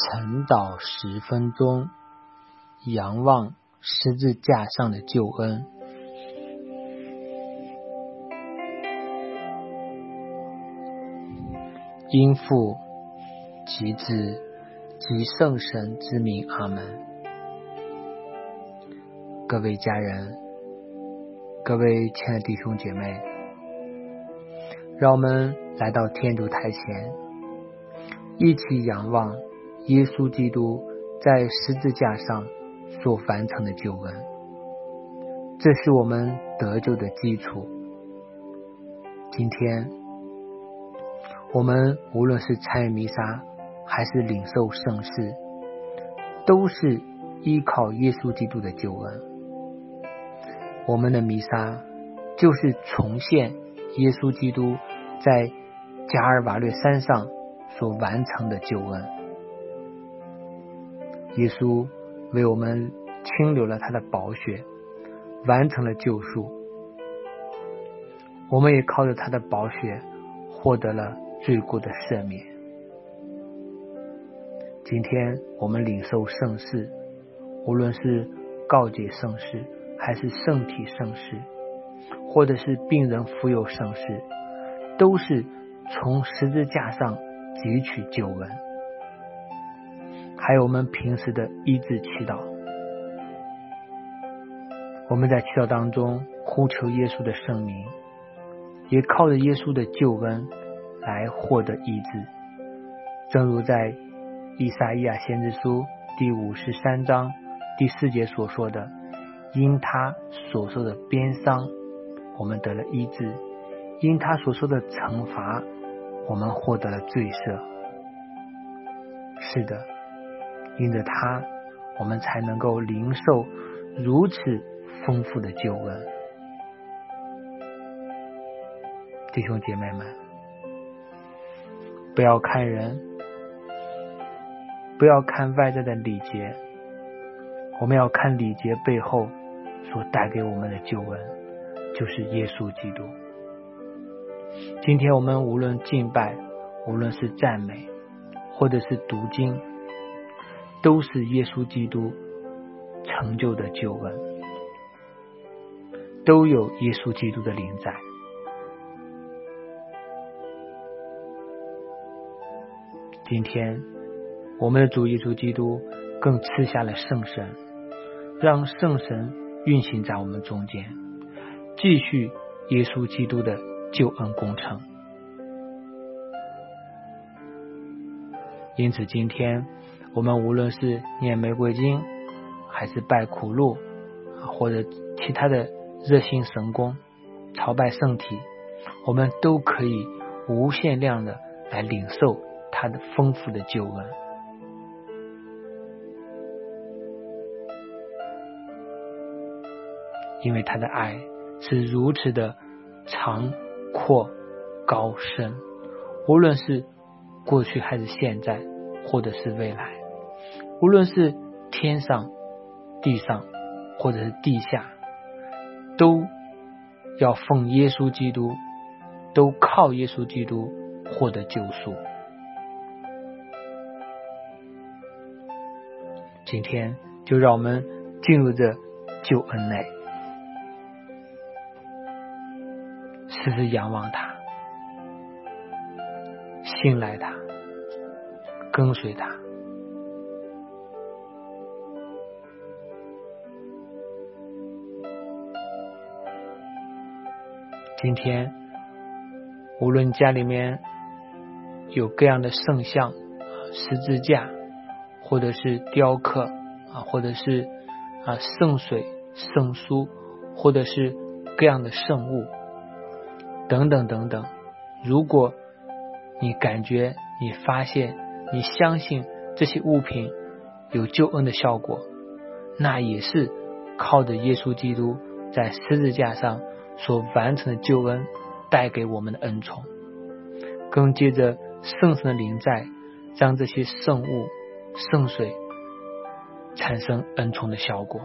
晨祷10分钟，仰望十字架上的救恩。因父及子及圣神之名，阿们。各位家人，各位亲爱的弟兄姐妹，让我们来到天主台前，一起仰望耶稣基督在十字架上所完成的救恩，这是我们得救的基础。今天我们无论是参与弥撒还是领受圣事，都是依靠耶稣基督的救恩。我们的弥撒就是重现耶稣基督在加尔瓦略山上所完成的救恩。耶稣为我们倾流了他的宝血，完成了救赎。我们也靠着他的宝血获得了罪过的赦免。今天我们领受圣事，无论是告解圣事，还是圣体圣事，或者是病人福有圣事，都是从十字架上汲取救恩。还有我们平时的医治祈祷，我们在祈祷当中呼求耶稣的圣名，也靠着耶稣的救恩来获得医治。正如在以赛亚先知书第53章第4节所说的，因他所受的鞭伤，我们得了医治；因他所受的惩罚，我们获得了罪赦。是的，因着他，我们才能够领受如此丰富的救恩。弟兄姐妹们，不要看人，不要看外在的礼节，我们要看礼节背后所带给我们的救恩，就是耶稣基督。今天我们无论敬拜，无论是赞美，或者是读经，都是耶稣基督成就的救恩，都有耶稣基督的灵在。今天我们的主耶稣基督更赐下了圣神，让圣神运行在我们中间，继续耶稣基督的救恩工程。因此今天我们无论是念玫瑰经，还是拜苦路，或者其他的热心神功，朝拜圣体，我们都可以无限量的来领受他的丰富的救恩。因为他的爱是如此的长阔高深，无论是过去还是现在，或者是未来，无论是天上地上或者是地下，都要奉耶稣基督，都靠耶稣基督获得救赎。今天就让我们进入这救恩内，时时仰望他，信赖他，跟随他。今天无论家里面有各样的圣像、十字架，或者是雕刻，或者是圣水、圣书，或者是各样的圣物等等等等，如果你感觉，你发现，你相信这些物品有救恩的效果，那也是靠着耶稣基督在十字架上所完成的救恩带给我们的恩宠，更借着圣神的灵在，让这些圣物、圣水产生恩宠的效果。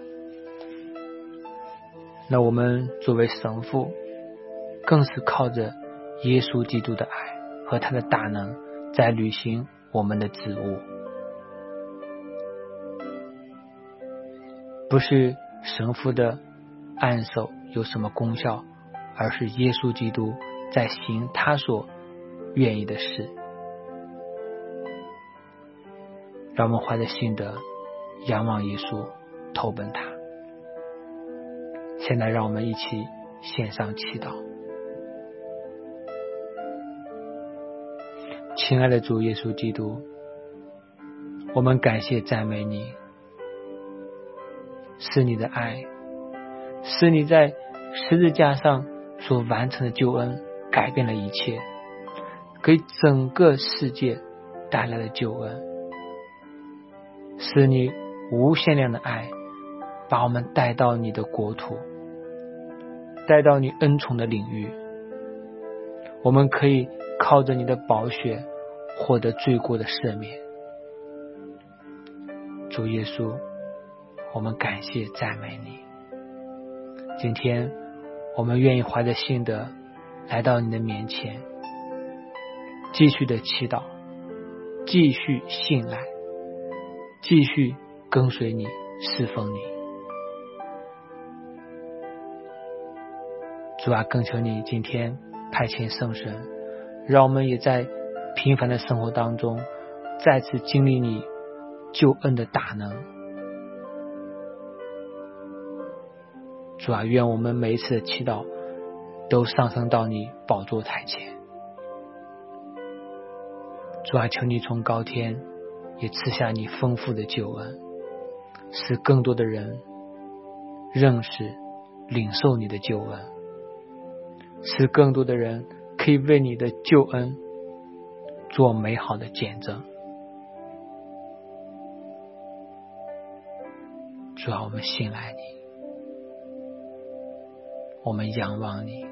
那我们作为神父，更是靠着耶稣基督的爱和他的大能在履行我们的职务。 不是神父的按手有什么功效，而是耶稣基督在行他所愿意的事。让我们怀着信德仰望耶稣，投奔他。现在让我们一起献上祈祷。亲爱的主耶稣基督，我们感谢赞美你，是你的爱，是你在十字架上所完成的救恩改变了一切，给整个世界带来了救恩，是你无限量的爱把我们带到你的国土，带到你恩宠的领域，我们可以靠着你的宝血获得罪过的赦免。主耶稣，我们感谢赞美你。今天我们愿意怀着信德来到你的面前，继续的祈祷，继续信赖，继续跟随你，侍奉你。主啊，更求你今天派遣圣神，让我们也在平凡的生活当中再次经历你救恩的大能。主啊，愿我们每一次的祈祷都上升到你宝座台前。主啊，求你从高天也赐下你丰富的救恩，使更多的人认识领受你的救恩，使更多的人可以为你的救恩做美好的见证。主啊，我们信赖你，我们仰望你。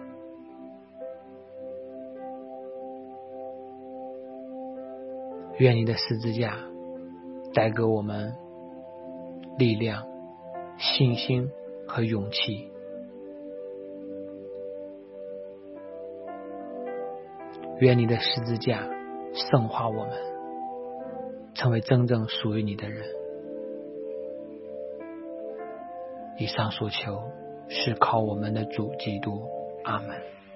愿你的十字架带给我们力量、信心和勇气。愿你的十字架圣化我们，成为真正属于你的人。以上所求是靠我们的主基督。阿们。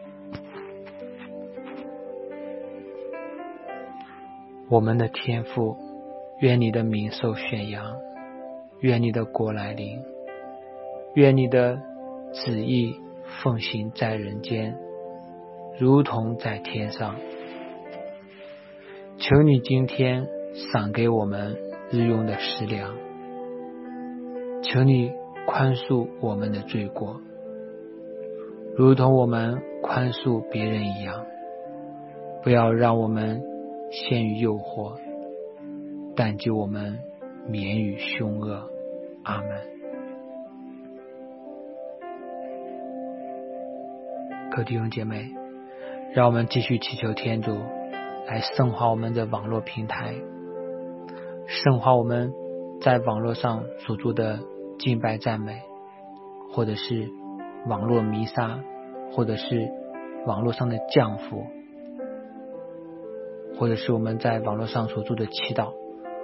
我们的天父，愿你的名受宣扬，愿你的国来临，愿你的旨意奉行在人间，如同在天上。求你今天赏给我们日用的食粮，求你宽恕我们的罪过，如同我们宽恕别人一样。不要让我们陷于诱惑，但救我们免于凶恶。阿们。各位弟兄姐妹，让我们继续祈求天主来圣化我们的网络平台，圣化我们在网络上所做的敬拜赞美，或者是网络弥撒，或者是网络上的降福，或者是我们在网络上所做的祈祷，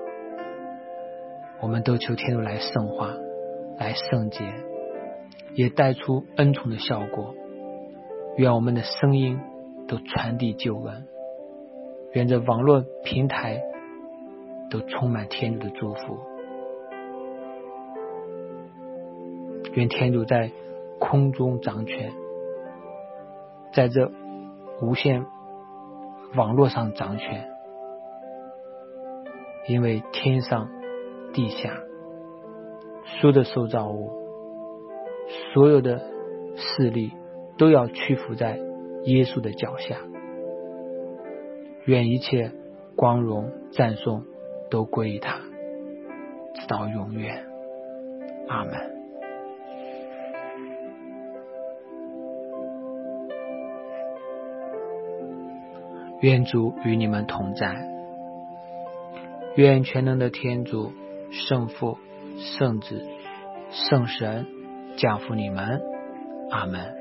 我们都求天主来圣化，来圣洁，也带出恩宠的效果。愿我们的声音都传递救恩，愿这网络平台都充满天主的祝福。愿天主在空中掌权，在这无限网络上掌权，因为天上地下所有的受造物，所有的势力都要屈服在耶稣的脚下。愿一切光荣赞颂都归于他，直到永远。阿们。愿主与你们同在，愿全能的天主、圣父、圣子、圣神降福你们。阿们。